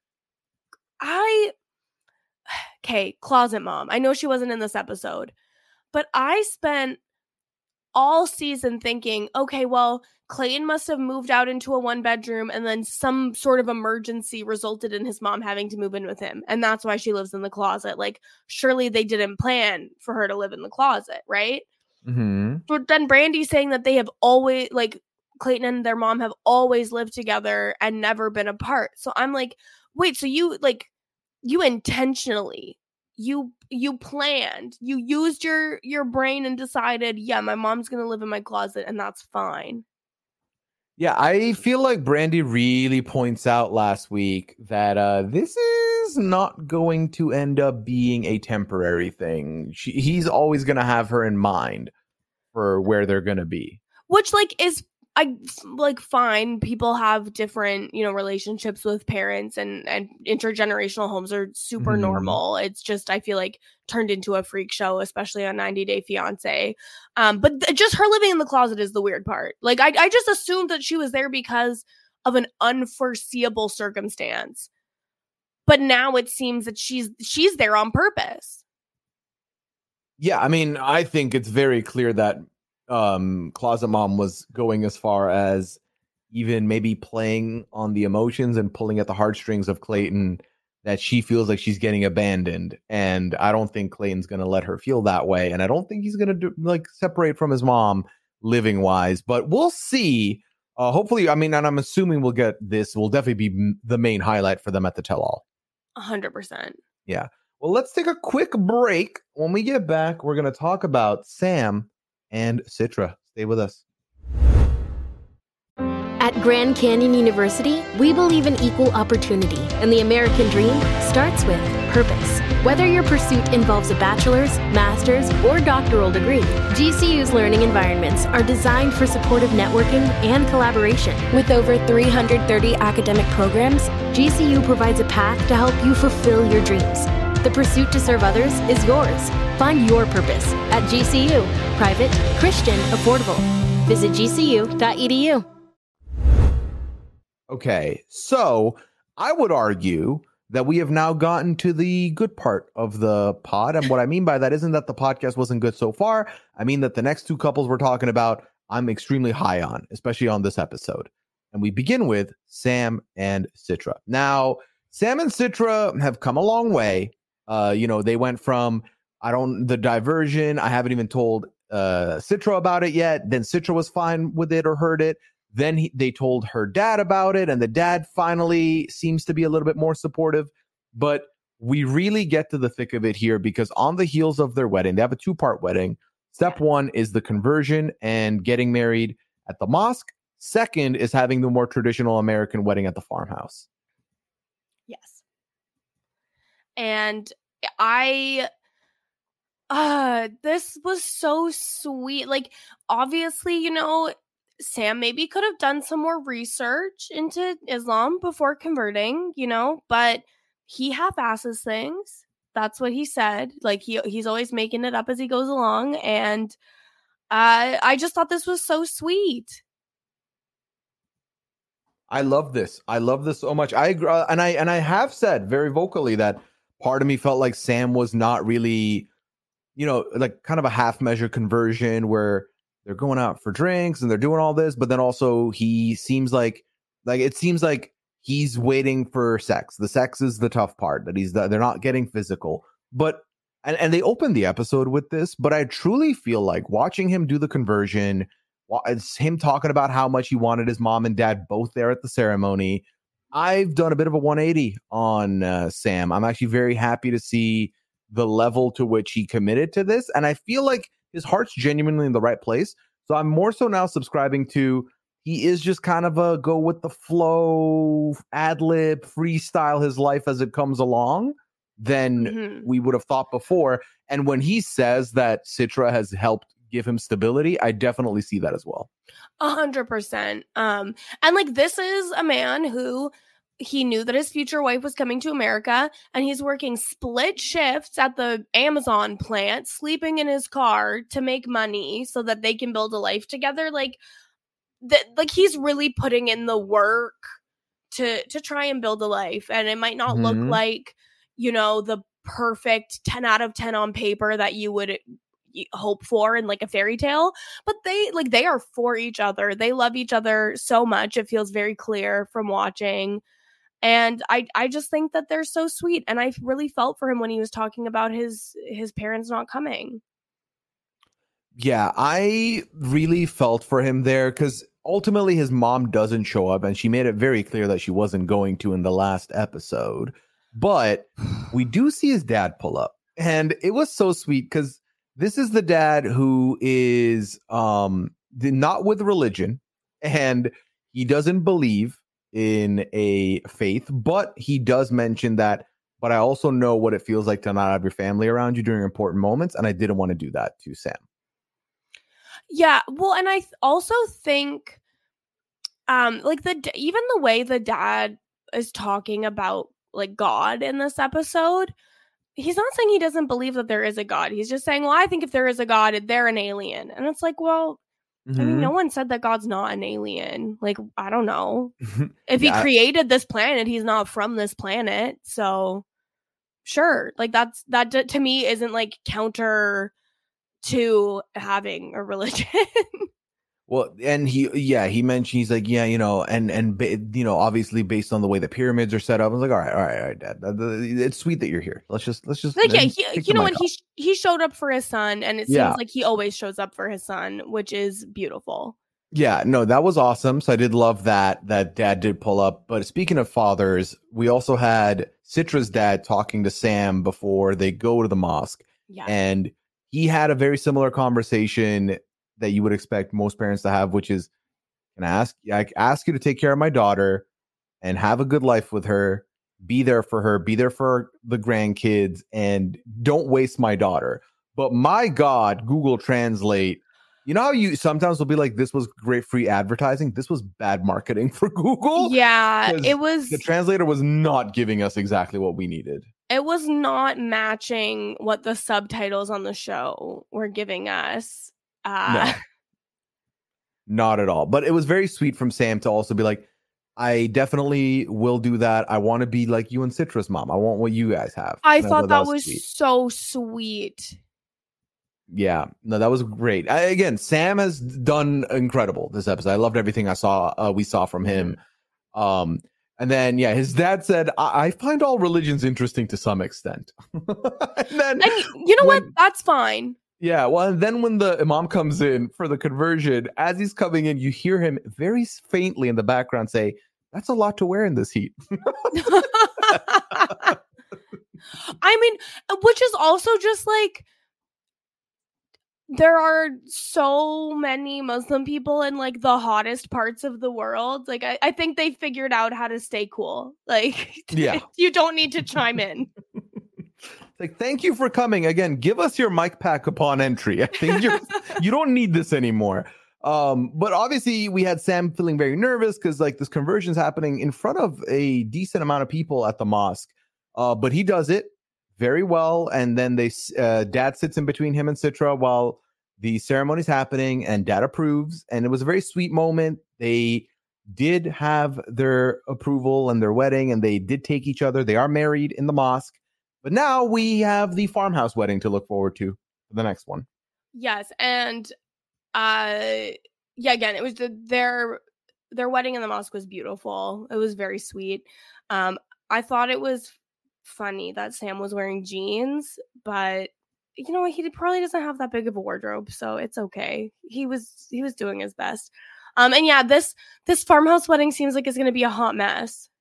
I, okay, closet mom. I know she wasn't in this episode, but I spent all season thinking, okay, well, Clayton must have moved out into a one bedroom and then some sort of emergency resulted in his mom having to move in with him. And that's why she lives in the closet. Like, surely they didn't plan for her to live in the closet, right? Mm-hmm. But then Brandy's saying that they have always, like, Clayton and their mom have always lived together and never been apart. So I'm like, wait, so you, like, you intentionally, you you planned, you used your your brain and decided, yeah, my mom's gonna live in my closet and that's fine. Yeah, I feel like Brandy really points out last week that uh, this is not going to end up being a temporary thing. She, he's always going to have her in mind for where they're going to be. Which, like, is I like fine. People have different, you know, relationships with parents, and and intergenerational homes are super mm-hmm. normal. It's just, I feel like, turned into a freak show, especially on ninety day fiance. Um, but th- just her living in the closet is the weird part. Like, I I just assumed that she was there because of an unforeseeable circumstance. But now it seems that she's she's there on purpose. Yeah, I mean, I think it's very clear that um Closet Mom was going as far as even maybe playing on the emotions and pulling at the heartstrings of Clayton, that she feels like she's getting abandoned. And I don't think Clayton's going to let her feel that way. And I don't think he's going to do, like separate from his mom living wise, but we'll see. Uh, hopefully, I mean, and I'm assuming we'll get this will definitely be m- the main highlight for them at the tell-all. A hundred percent. Yeah. Well, let's take a quick break. When we get back, we're going to talk about Sam and Citra. Stay with us. At Grand Canyon University, we believe in equal opportunity, and the American dream starts with purpose. Whether your pursuit involves a bachelor's, master's, or doctoral degree, G C U's learning environments are designed for supportive networking and collaboration. With over three hundred thirty academic programs, G C U provides a path to help you fulfill your dreams. The pursuit to serve others is yours. Find your purpose at G C U. Private, Christian, affordable. Visit G C U dot E D U. Okay, so I would argue that we have now gotten to the good part of the pod. And what I mean by that isn't that the podcast wasn't good so far. I mean that the next two couples we're talking about, I'm extremely high on, especially on this episode. And we begin with Sam and Citra. Now, Sam and Citra have come a long way. Uh, you know, they went from, I don't, the diversion, I haven't even told uh, Citra about it yet. Then Citra was fine with it or heard it. Then he, they told her dad about it, and the dad finally seems to be a little bit more supportive. But we really get to the thick of it here because on the heels of their wedding, they have a two-part wedding. Step one is the conversion and getting married at the mosque. Second is having the more traditional American wedding at the farmhouse. Yes. And I... Uh, this was so sweet. Like, obviously, you know... Sam maybe could have done some more research into Islam before converting, you know, but he half-asses things. That's what he said. Like, he he's always making it up as he goes along. And uh, I just thought this was so sweet. I love this. I love this so much. I agree. And I, and I have said very vocally that part of me felt like Sam was not really, you know, like kind of a half-measure conversion where they're going out for drinks and they're doing all this, but then also he seems like, like it seems like he's waiting for sex. The sex is the tough part, that he's, they're not getting physical. But, and, and they opened the episode with this, but I truly feel like watching him do the conversion, it's him talking about how much he wanted his mom and dad both there at the ceremony. I've done a bit of a one eighty on uh, Sam. I'm actually very happy to see the level to which he committed to this. And I feel like his heart's genuinely in the right place. So I'm more so now subscribing to, he is just kind of a go with the flow, ad lib, freestyle his life as it comes along than mm-hmm. we would have thought before. And when he says that Citra has helped give him stability, I definitely see that as well. A hundred percent. Um, and like, this is a man who he knew that his future wife was coming to America, and he's working split shifts at the Amazon plant, sleeping in his car to make money so that they can build a life together. Like, that, like he's really putting in the work to to try and build a life. And it might not mm-hmm. look like, you know, the perfect ten out of ten on paper that you would hope for in like a fairy tale, but they like they are for each other. They love each other so much. It feels very clear from watching. And I, I just think that they're so sweet. And I really felt for him when he was talking about his his parents not coming. Yeah, I really felt for him there because ultimately his mom doesn't show up, and she made it very clear that she wasn't going to in the last episode. But we do see his dad pull up, and it was so sweet because this is the dad who is um not with religion, and he doesn't believe in a faith, but he does mention that, but I also know what it feels like to not have your family around you during important moments, and I didn't want to do that to Sam. Yeah, well, and I th- also think um like the even the way the dad is talking about like God in this episode, he's not saying he doesn't believe that there is a God. He's just saying, well, I think if there is a God, they're an alien. And it's like, well, Mm-hmm. I mean, no one said that God's not an alien. Like, I don't know. If yeah. he created this planet, he's not from this planet. So, sure. Like, that's that d- to me isn't like counter to having a religion. Well, and he, yeah, he mentioned, he's like, yeah, you know, and, and, you know, obviously based on the way the pyramids are set up, I was like, all right, all right, all right, Dad. It's sweet that you're here. Let's just, let's just, like, yeah, he, you know, when he, he showed up for his son, and it seems yeah. like he always shows up for his son, which is beautiful. Yeah, no, that was awesome. So I did love that, that Dad did pull up. But speaking of fathers, we also had Citra's dad talking to Sam before they go to the mosque. Yeah. And he had a very similar conversation that you would expect most parents to have, which is, can I ask, I ask you to take care of my daughter and have a good life with her, be there for her, be there for the grandkids, and don't waste my daughter. But my God, Google Translate, you know how you sometimes will be like, this was great free advertising? This was bad marketing for Google. Yeah, it was. The translator was not giving us exactly what we needed. It was not matching what the subtitles on the show were giving us. Uh, no, not at all. But it was very sweet from Sam to also be like, I definitely will do that. I want to be like you and Citra's mom. I want what you guys have. I and thought that, that was, was so sweet. Yeah, no, that was great. I, again, Sam has done incredible this episode. I loved everything I saw. Uh, we saw from him. Um, and then, yeah, his dad said, I, I find all religions interesting to some extent. and then, and you know when, what? That's fine. Yeah, well, and then when the imam comes in for the conversion, as he's coming in, you hear him very faintly in the background say, that's a lot to wear in this heat. I mean, which is also just like, there are so many Muslim people in like the hottest parts of the world. Like, I, I think they figured out how to stay cool. Like, yeah. You don't need to chime in. Like, thank you for coming. Again, give us your mic pack upon entry. I think you're, you don't need this anymore. Um, but obviously we had Sam feeling very nervous because like this conversion's happening in front of a decent amount of people at the mosque. Uh, but he does it very well. And then they, uh, dad sits in between him and Citra while the ceremony's happening, and dad approves. And it was a very sweet moment. They did have their approval and their wedding, and they did take each other. They are married in the mosque. But now we have the farmhouse wedding to look forward to for the next one. Yes, and uh, yeah, again, it was the, their their wedding in the mosque was beautiful. It was very sweet. Um, I thought it was funny that Sam was wearing jeans, but you know, he probably doesn't have that big of a wardrobe, so it's okay. He was he was doing his best. Um, and yeah, this this farmhouse wedding seems like it's going to be a hot mess.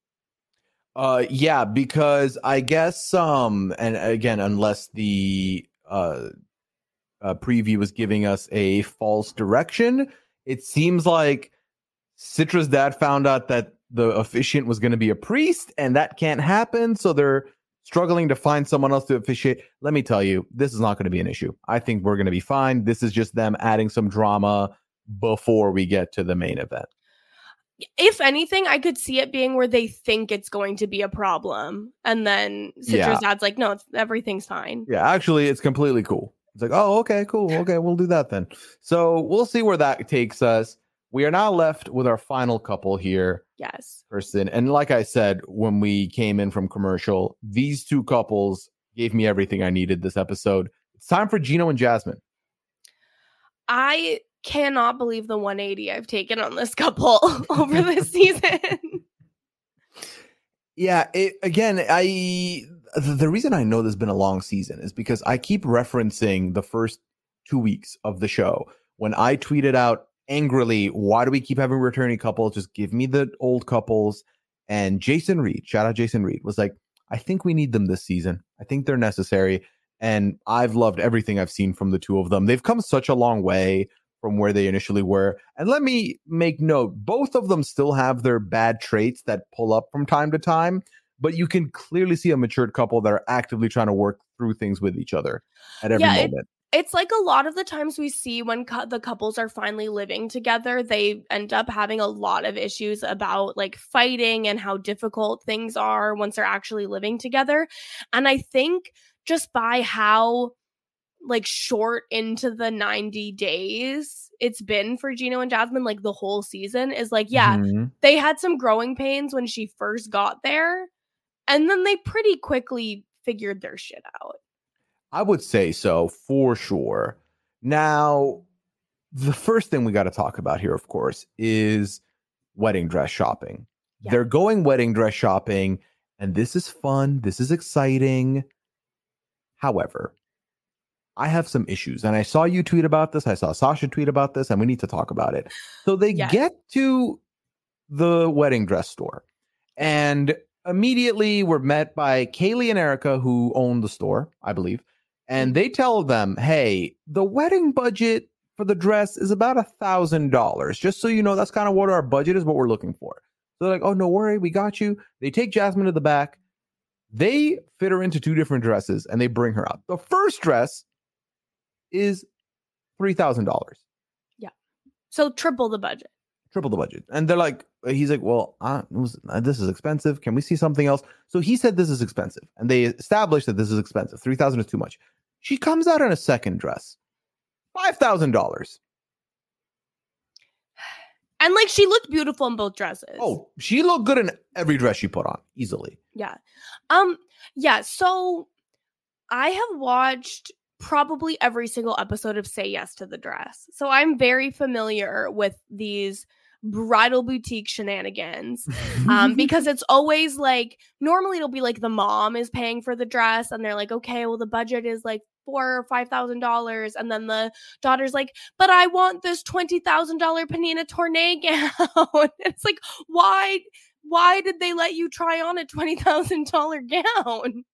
Uh, yeah, because I guess, um, and again, unless the uh, uh, preview was giving us a false direction, it seems like Citra's dad found out that the officiant was going to be a priest, and that can't happen, so they're struggling to find someone else to officiate. Let me tell you, this is not going to be an issue. I think we're going to be fine. This is just them adding some drama before we get to the main event. If anything, I could see it being where they think it's going to be a problem, and then Citra's yeah. dad's like, no, it's, everything's fine. Yeah, actually, it's completely cool. It's like, oh, okay, cool. Okay, we'll do that then. So we'll see where that takes us. We are now left with our final couple here. Yes. Person. And like I said, when we came in from commercial, these two couples gave me everything I needed this episode. It's time for Gino and Jasmine. I cannot believe the one eighty I've taken on this couple over this season. Yeah, it, again, I the reason I know there's been a long season is because I keep referencing the first two weeks of the show when I tweeted out angrily, why do we keep having returning couples? Just give me the old couples. And Jason Reed, shout out Jason Reed, was like, I think we need them this season. I think they're necessary. And I've loved everything I've seen from the two of them. They've come such a long way from where they initially were. And let me make note, both of them still have their bad traits that pull up from time to time, but you can clearly see a matured couple that are actively trying to work through things with each other at every yeah, moment. It- It's like a lot of the times we see when cu- the couples are finally living together, they end up having a lot of issues about like fighting and how difficult things are once they're actually living together. And I think just by how like short into the ninety days it's been for Gino and Jasmine, like the whole season is like, yeah, mm-hmm. they had some growing pains when she first got there. And then they pretty quickly figured their shit out. I would say so, for sure. Now, the first thing we got to talk about here, of course, is wedding dress shopping. Yeah. They're going wedding dress shopping, and this is fun. This is exciting. However, I have some issues, and I saw you tweet about this. I saw Sasha tweet about this, and we need to talk about it. So they yes. get to the wedding dress store, and immediately we're met by Kaylee and Erica, who own the store, I believe. And they tell them, hey, the wedding budget for the dress is about a thousand dollars. Just so you know, that's kind of what our budget is, what we're looking for. So they're like, oh, no worry, we got you. They take Jasmine to the back. They fit her into two different dresses and they bring her up. The first dress is three thousand dollars. Yeah. So triple the budget. Triple the budget. And they're like, he's like, well, uh, this is expensive. Can we see something else? So he said this is expensive. And they established that this is expensive. three thousand dollars is too much. She comes out in a second dress. five thousand dollars. And like she looked beautiful in both dresses. Oh, she looked good in every dress she put on, easily. Yeah. Um, yeah, so I have watched probably every single episode of Say Yes to the Dress. So I'm very familiar with these bridal boutique shenanigans. Um, because it's always like, normally it'll be like the mom is paying for the dress and they're like, okay, well the budget is like four or five thousand dollars, and then the daughter's like, but I want this twenty thousand dollar Panina Tournée gown. It's like, why why did they let you try on a twenty thousand dollar gown?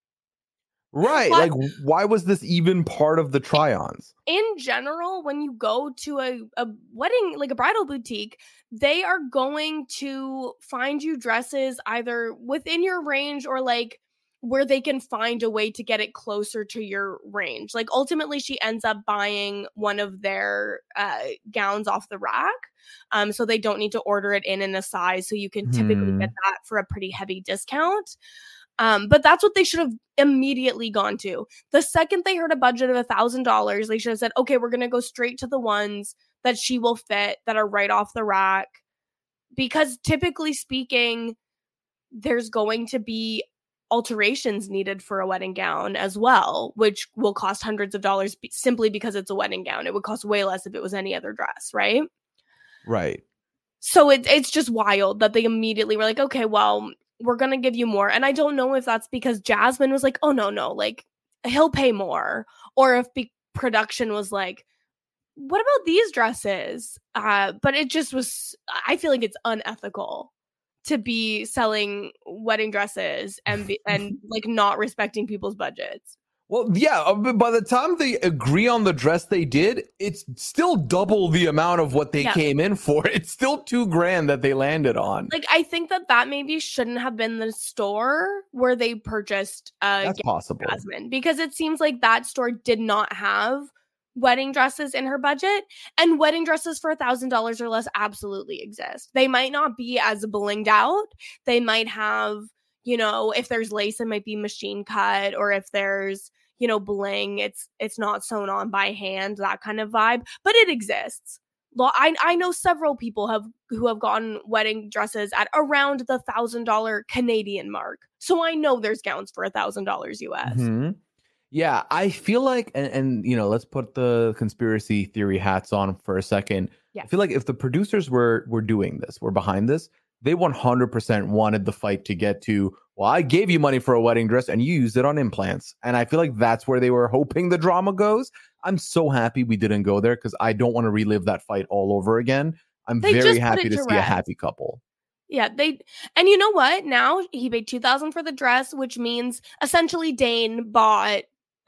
Right. Why? Like, why was this even part of the try-ons? In general, when you go to a, a wedding, like a bridal boutique, they are going to find you dresses either within your range or like where they can find a way to get it closer to your range. Like ultimately she ends up buying one of their uh, gowns off the rack. Um, so they don't need to order it in in a size. So you can typically Hmm. get that for a pretty heavy discount. Um, but that's what they should have immediately gone to. The second they heard a budget of a thousand dollars, they should have said, okay, we're going to go straight to the ones that she will fit, that are right off the rack. Because typically speaking, there's going to be alterations needed for a wedding gown as well, which will cost hundreds of dollars be- simply because it's a wedding gown. It would cost way less if it was any other dress, right? Right. So it, it's just wild that they immediately were like, okay, well, we're going to give you more. And I don't know if that's because Jasmine was like, oh, no, no, like he'll pay more. Or if be- production was like, what about these dresses? Uh, but it just was, I feel like it's unethical to be selling wedding dresses and be, and like not respecting people's budgets. Well, yeah, uh, but by the time they agree on the dress they did, it's still double the amount of what they Yeah. came in for. It's still two grand that they landed on. Like, I think that that maybe shouldn't have been the store where they purchased uh, That's possible. Jasmine, because it seems like that store did not have wedding dresses in her budget, and wedding dresses for a thousand dollars or less absolutely exist. They might not be as blinged out. They might have, you know, if there's lace, it might be machine cut, or if there's, you know, bling, it's it's not sewn on by hand, that kind of vibe. But it exists. Well, I I know several people have who have gotten wedding dresses at around the thousand dollar Canadian mark. So I know there's gowns for a thousand dollars U S. Mhm. Yeah, I feel like, and, and you know, let's put the conspiracy theory hats on for a second. Yeah. I feel like if the producers were were doing this, were behind this, they one hundred percent wanted the fight to get to, well, I gave you money for a wedding dress and you used it on implants. And I feel like that's where they were hoping the drama goes. I'm so happy we didn't go there because I don't want to relive that fight all over again. I'm They very just put happy it to to see a rest. happy couple. Yeah, they and you know what? Now he paid two thousand for the dress, which means essentially Dane bought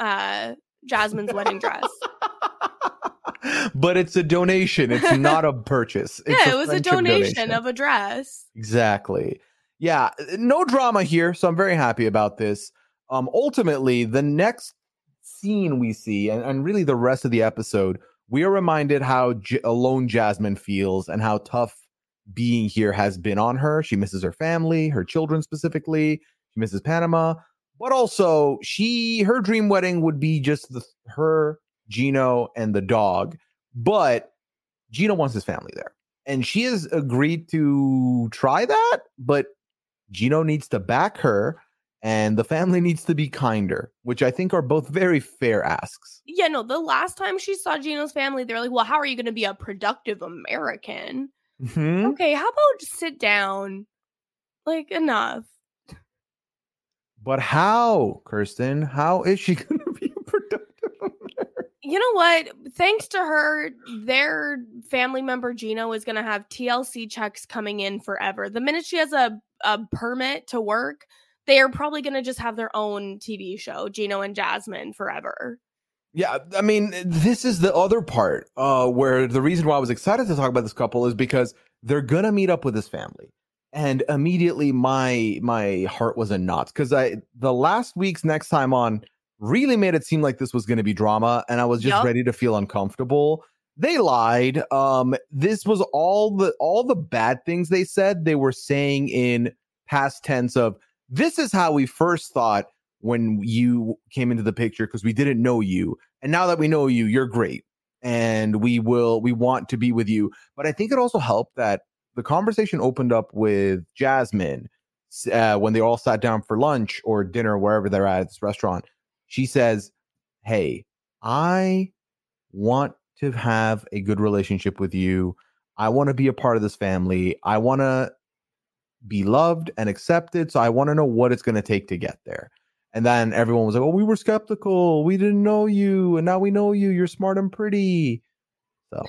uh Jasmine's wedding dress. But it's a donation. It's not a purchase. It's Yeah, it was a friendship donation, of a dress. Exactly. Yeah, no drama here, so I'm very happy about this. Um, ultimately, the next scene we see, and, and really the rest of the episode, we are reminded how J- alone Jasmine feels and how tough being here has been on her. She misses her family, her children specifically. She misses Panama, but also she her dream wedding would be just the, her, Gino, and the dog. But Gino wants his family there, and she has agreed to try that, but Gino needs to back her and the family needs to be kinder, which I think are both very fair asks. Yeah, no, the last time she saw Gino's family, they were like, well, how are you going to be a productive American? Mhm. Okay, how about just sit down? Like, enough. But how, Kirsten? How is she going to be a productive American? You know what? Thanks to her, their family member Gino is going to have T L C checks coming in forever. The minute she has a, a permit to work, they are probably going to just have their own T V show, Gino and Jasmine, forever. Yeah, I mean, this is the other part uh, where the reason why I was excited to talk about this couple is because they're going to meet up with his family. And immediately my my heart was in knots because I the last week's Next Time On really made it seem like this was going to be drama, and I was just Yup. ready to feel uncomfortable. They lied. Um, this was all the all the bad things they said. They were saying in past tense of this is how we first thought when you came into the picture because we didn't know you, and now that we know you, you're great, and we will we want to be with you. But I think it also helped that the conversation opened up with Jasmine uh, when they all sat down for lunch or dinner, wherever they're at at this restaurant. She says, hey, I want to have a good relationship with you. I want to be a part of this family. I want to be loved and accepted. So I want to know what it's going to take to get there. And then everyone was like, oh, we were skeptical. We didn't know you. And now we know you. You're smart and pretty. So.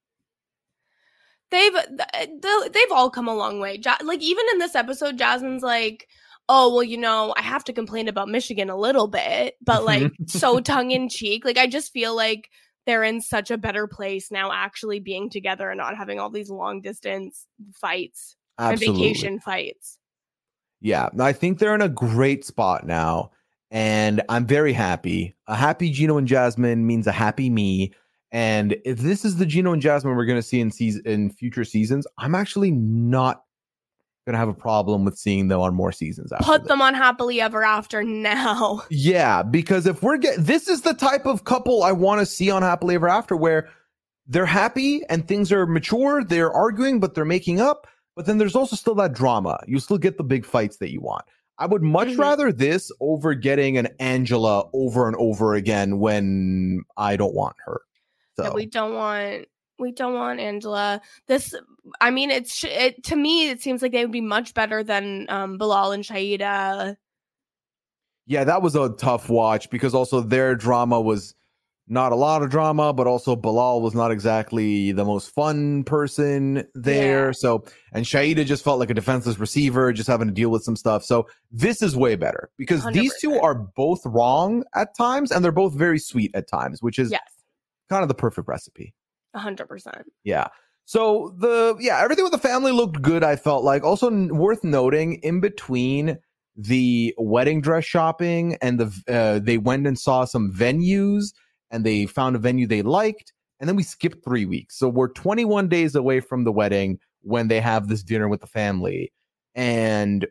They've they've all come a long way. Ja- like even in this episode, Jasmine's like, "Oh well, you know, I have to complain about Michigan a little bit, but like so tongue in cheek." Like I just feel like they're in such a better place now, actually being together and not having all these long distance fights Absolutely. and vacation fights. Yeah, I think they're in a great spot now, and I'm very happy. A happy Gino and Jasmine means a happy me. And if this is the Gino and Jasmine we're going to see in season in future seasons, I'm actually not going to have a problem with seeing them on more seasons. After Put this. them on Happily Ever After now. Yeah, because if we're getting this is the type of couple I want to see on Happily Ever After, where they're happy and things are mature, they're arguing, but they're making up. But then there's also still that drama. You still get the big fights that you want. I would much mm-hmm. rather this over getting an Angela over and over again when I don't want her. So. Yeah, we don't want we don't want Angela. This, I mean, it's it to me. It seems like they would be much better than um, Bilal and Shaeeda. Yeah, that was a tough watch because also their drama was not a lot of drama, but also Bilal was not exactly the most fun person there. Yeah. So, and Shaeeda just felt like a defenseless receiver, just having to deal with some stuff. So this is way better because one hundred percent. These two are both wrong at times, and they're both very sweet at times, which is yes. kind of the perfect recipe. A hundred percent. Yeah. So the, yeah, everything with the family looked good. I felt like also n- worth noting in between the wedding dress shopping and the, uh, they went and saw some venues and they found a venue they liked. And then we skipped three weeks. So we're twenty-one days away from the wedding when they have this dinner with the family. And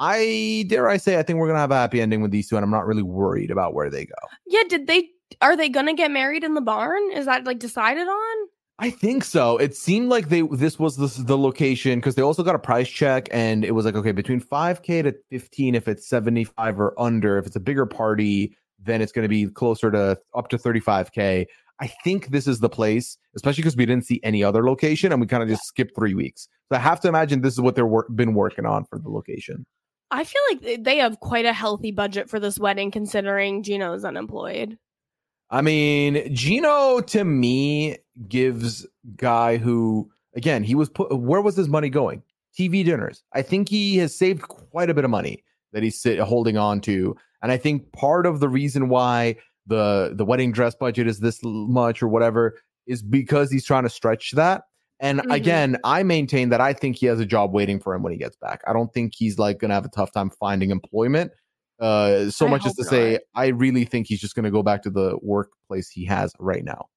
I dare I say, I think we're going to have a happy ending with these two. And I'm not really worried about where they go. Yeah. Did they, are they going to get married in the barn? Is that like decided on? I think so. It seemed like they this was the, the location because they also got a price check and it was like, okay, between five K to fifteen if it's seventy-five or under. If it's a bigger party, then it's going to be closer to up to thirty-five K. I think this is the place, especially because we didn't see any other location and we kind of just skipped three weeks. So I have to imagine this is what they've wor- been working on for the location. I feel like they have quite a healthy budget for this wedding considering Gino's unemployed. I mean, Gino to me gives guy who, again, he was put, where was his money going? T V dinners. I think he has saved quite a bit of money that he's sit, holding on to. And I think part of the reason why the, the wedding dress budget is this much or whatever is because he's trying to stretch that. And mm-hmm. again, I maintain that I think he has a job waiting for him when he gets back. I don't think he's like going to have a tough time finding employment. Uh, so I much as to not. say, I really think he's just going to go back to the workplace he has right now.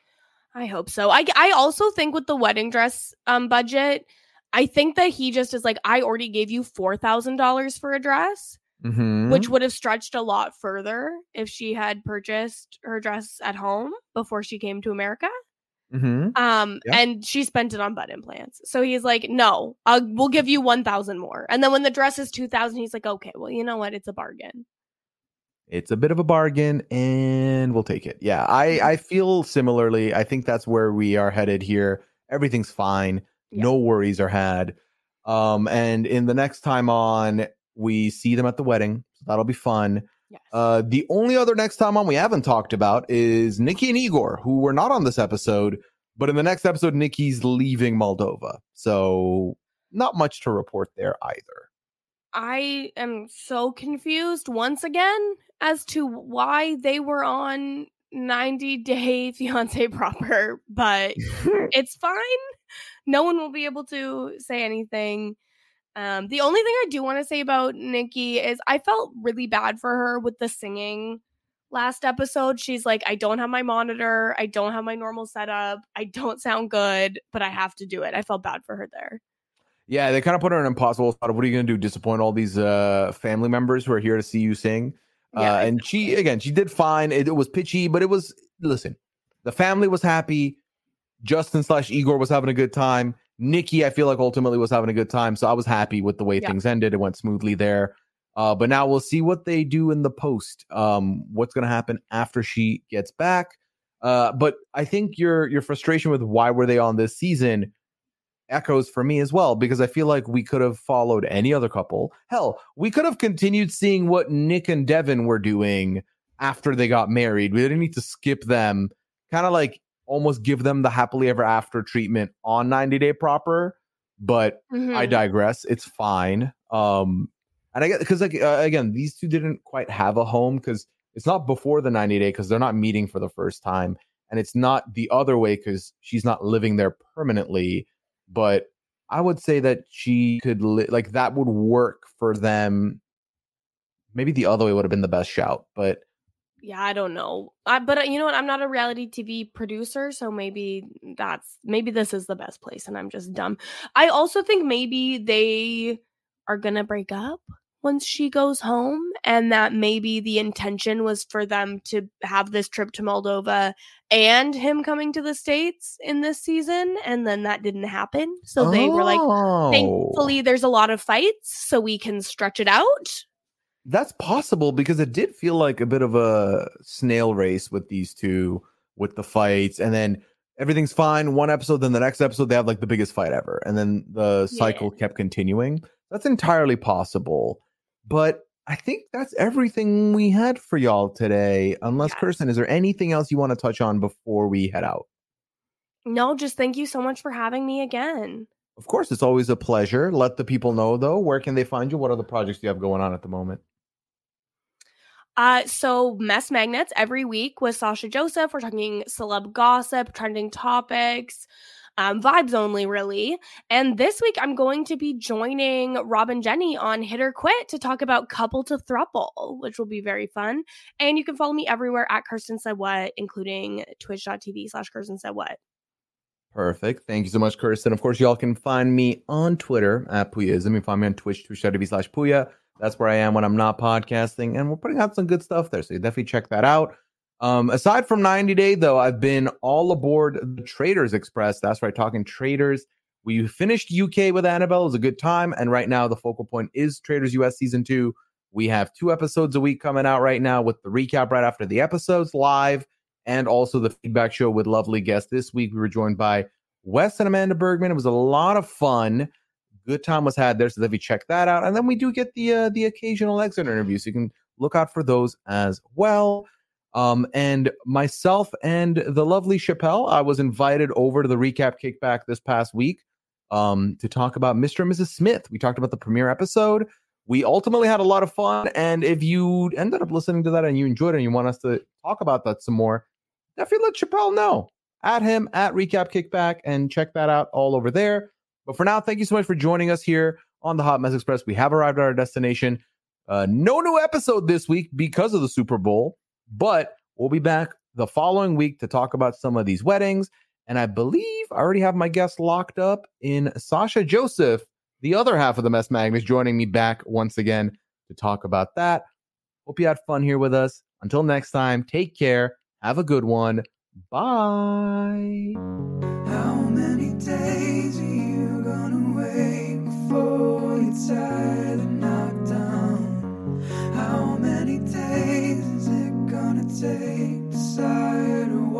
I hope so. I, I also think with the wedding dress um budget, I think that he just is like, I already gave you four thousand dollars for a dress, mm-hmm. which would have stretched a lot further if she had purchased her dress at home before she came to America. Mm-hmm. Um, yep. And she spent it on butt implants. So he's like, no, I'll, we'll give you one thousand more. And then when the dress is two thousand, he's like, okay, well, you know what? It's a bargain. It's a bit of a bargain and we'll take it. Yeah, I, I feel similarly. I think that's where we are headed here. Everything's fine. Yeah. No worries are had. Um, and in the next time on, we see them at the wedding. So that'll be fun. Yes. Uh, the only other next time on we haven't talked about is Nikki and Igor, who were not on this episode, but in the next episode, Nikki's leaving Moldova. So not much to report there either. I am so confused once again as to why they were on ninety Day Fiancé Proper, but it's fine. No one will be able to say anything. Um, the only thing I do want to say about Nikki is I felt really bad for her with the singing last episode. She's like, I don't have my monitor. I don't have my normal setup. I don't sound good, but I have to do it. I felt bad for her there. Yeah, they kind of put her in an impossible spot of what are you going to do? Disappoint all these uh, family members who are here to see you sing? Yeah, uh, and exactly. she, again, she did fine. It, it was pitchy, but it was, listen, the family was happy. Justin slash Igor was having a good time. Nikki, I feel like ultimately was having a good time. So I was happy with the way yeah. things ended. It went smoothly there. Uh, but now we'll see what they do in the post. Um, what's going to happen after she gets back. Uh, but I think your your frustration with why were they on this season echoes for me as well, because I feel like we could have followed any other couple. Hell, we could have continued seeing what Nick and Devin were doing after they got married. We didn't need to skip them. Kind of like almost give them the happily ever after treatment on ninety Day Proper. But mm-hmm. I digress. It's fine. Um, and I get because like uh, again, these two didn't quite have a home because it's not before the ninety day because they're not meeting for the first time, and it's not the other way because she's not living there permanently. But I would say that she could li- like that would work for them. Maybe the other way would have been the best shout, but yeah, I don't know. I, but uh, you know what? I'm not a reality T V producer, so maybe that's maybe this is the best place, and I'm just dumb. I also think maybe they are gonna break up once she goes home, and that maybe the intention was for them to have this trip to Moldova and him coming to the States in this season, and then that didn't happen. So oh. they were like, thankfully, there's a lot of fights, so we can stretch it out. That's possible because it did feel like a bit of a snail race with these two, with the fights, and then everything's fine. One episode, then the next episode, they have like the biggest fight ever, and then the cycle yeah. kept continuing. That's entirely possible. But I think that's everything we had for y'all today. Unless, yes. Kirsten, is there anything else you want to touch on before we head out? No, just thank you so much for having me again. Of course, it's always a pleasure. Let the people know, though. Where can they find you? What other projects do you have going on at the moment? Uh, so Mess Magnets every week with Sasha Joseph. We're talking celeb gossip, trending topics. Um, vibes only, really. And this week, I'm going to be joining Rob and Jenny on Hit or Quit to talk about couple to throuple, which will be very fun. And you can follow me everywhere at Kirsten Said What, including twitch.tv slash Kirsten Said What. Perfect. Thank you so much, Kirsten. Of course, y'all can find me on Twitter at Puyaism. You can find me on Twitch, twitch.tv slash Puya. That's where I am when I'm not podcasting. And we're putting out some good stuff there, so you definitely check that out. Um, aside from ninety day, though, I've been all aboard the Traders Express. That's right, talking traders. We finished U K with Annabelle. It was a good time. And right now, the focal point is Traders U S Season two. We have two episodes a week coming out right now with the recap right after the episodes live and also the feedback show with lovely guests. This week, we were joined by Wes and Amanda Bergman. It was a lot of fun. Good time was had there, so definitely check that out. And then we do get the uh, the occasional exit interview, so you can look out for those as well. Um, and myself and the lovely Chappelle, I was invited over to the recap kickback this past week um, to talk about Mister and Missus Smith. We talked about the premiere episode. We ultimately had a lot of fun. And if you ended up listening to that and you enjoyed it and you want us to talk about that some more, definitely let Chappelle know. At him, at Recap Kickback, and check that out all over there. But for now, thank you so much for joining us here on the Hot Mess Express. We have arrived at our destination. Uh, no new episode this week because of the Super Bowl. But we'll be back the following week to talk about some of these weddings. And I believe I already have my guest locked up in Sasha Joseph, the other half of the Mess Magnets, joining me back once again to talk about that. Hope you had fun here with us. Until next time, take care. Have a good one. Bye. How many days are you gonna wait before you're tired and knocked down? How many days is it gonna take to decide